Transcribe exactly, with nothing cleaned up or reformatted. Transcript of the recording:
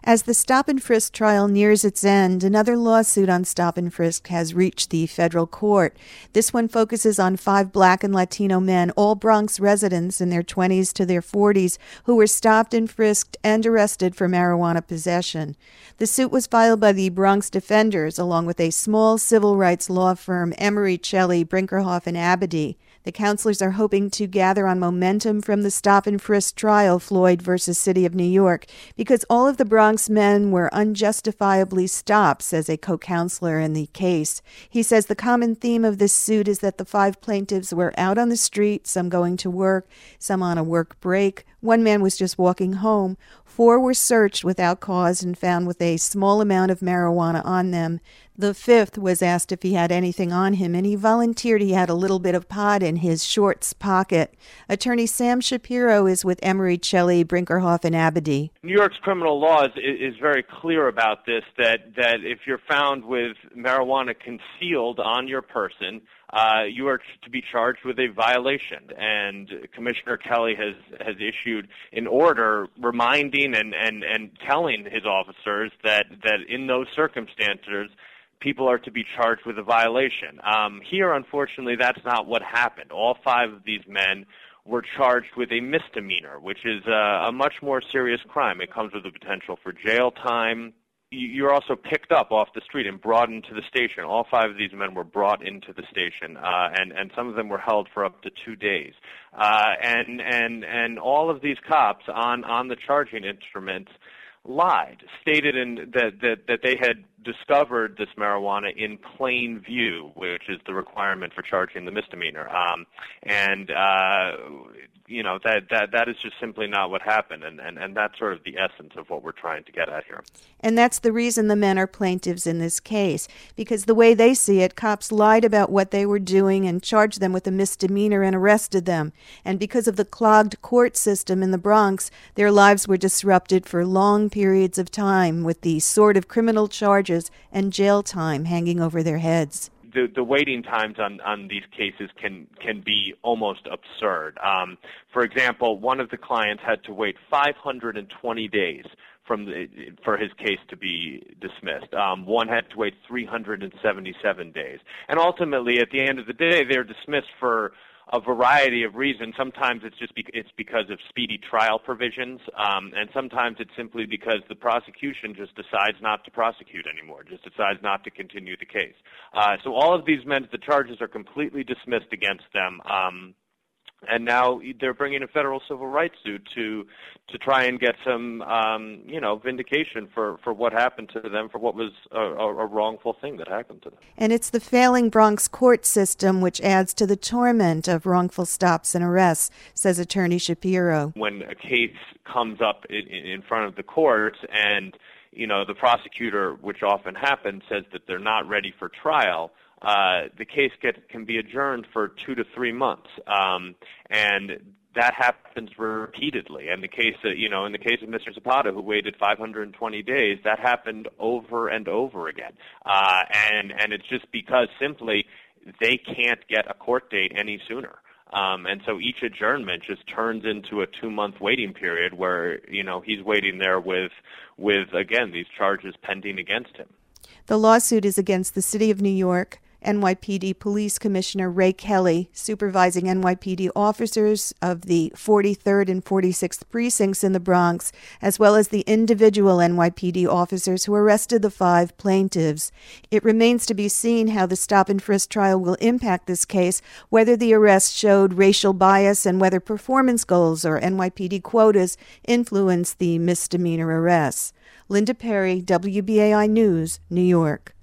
As the stop and frisk trial nears its end, another lawsuit on stop and frisk has reached the federal court. This one focuses on five Black and Latino men, all Bronx residents in their twenties to their forties, who were stopped and frisked and arrested for marijuana possession. The suit was filed by the Bronx Defenders, along with a small civil rights law firm, Emery, Shelley, Brinkerhoff, and Abadie. The counselors are hoping to gather on momentum from the stop and frisk trial, Floyd versus City of New York, because all of the Bronx men were unjustifiably stopped, says a co-counselor in the case. He says the common theme of this suit is that the five plaintiffs were out on the street, some going to work, some on a work break. One man was just walking home. Four were searched without cause and found with a small amount of marijuana on them. The fifth was asked if he had anything on him, and he volunteered he had a little bit of pot in his shorts pocket. Attorney Sam Shapiro is with Emery, Shelley, Brinkerhoff, and Abadie. New York's criminal law is, is very clear about this, that, that if you're found with marijuana concealed on your person, Uh, you are to be charged with a violation, and Commissioner Kelly has, has issued an order reminding and, and, and telling his officers that, that in those circumstances, people are to be charged with a violation. Um, here, unfortunately, that's not what happened. All five of these men were charged with a misdemeanor, which is a, a much more serious crime. It comes with the potential for jail time. You're also picked up off the street and brought into the station. All five of these men were brought into the station, uh, and, and some of them were held for up to two days. Uh, and, and, and all of these cops on, on the charging instruments lied, stated in, that, that, that they had discovered this marijuana in plain view, which is the requirement for charging the misdemeanor. Um, and, uh, you know, that, that, that is just simply not what happened, and, and, and that's sort of the essence of what we're trying to get at here. And that's the reason the men are plaintiffs in this case, because the way they see it, cops lied about what they were doing and charged them with a misdemeanor and arrested them. And because of the clogged court system in the Bronx, their lives were disrupted for long periods of time with the sort of criminal charges and jail time hanging over their heads. The, the waiting times on, on these cases can, can be almost absurd. Um, for example, one of the clients had to wait five hundred twenty days from the, for his case to be dismissed. Um, one had to wait three hundred seventy-seven days. And ultimately, at the end of the day, they're dismissed for a variety of reasons. Sometimes it's just be- it's because of speedy trial provisions, um, and sometimes it's simply because the prosecution just decides not to prosecute anymore, just decides not to continue the case. Uh, so all of these men, the charges are completely dismissed against them, um, and now they're bringing a federal civil rights suit to to try and get some, um, you know, vindication for, for what happened to them, for what was a, a wrongful thing that happened to them. And it's the failing Bronx court system which adds to the torment of wrongful stops and arrests, says Attorney Shapiro. When a case comes up in, in front of the courts and, you know, the prosecutor, which often happens, says that they're not ready for trial, Uh, the case get, can be adjourned for two to three months, um, and that happens repeatedly. And the case, uh, you know, in the case of Mister Zapata, who waited five hundred twenty days, that happened over and over again. Uh, and and it's just because simply they can't get a court date any sooner. Um, and so each adjournment just turns into a two-month waiting period where, you know, he's waiting there with with again these charges pending against him. The lawsuit is against the City of New York, N Y P D Police Commissioner Ray Kelly, supervising N Y P D officers of the forty-third and forty-sixth precincts in the Bronx, as well as the individual N Y P D officers who arrested the five plaintiffs. It remains to be seen how the stop and frisk trial will impact this case, whether the arrests showed racial bias and whether performance goals or N Y P D quotas influenced the misdemeanor arrests. Linda Perry, W B A I News, New York.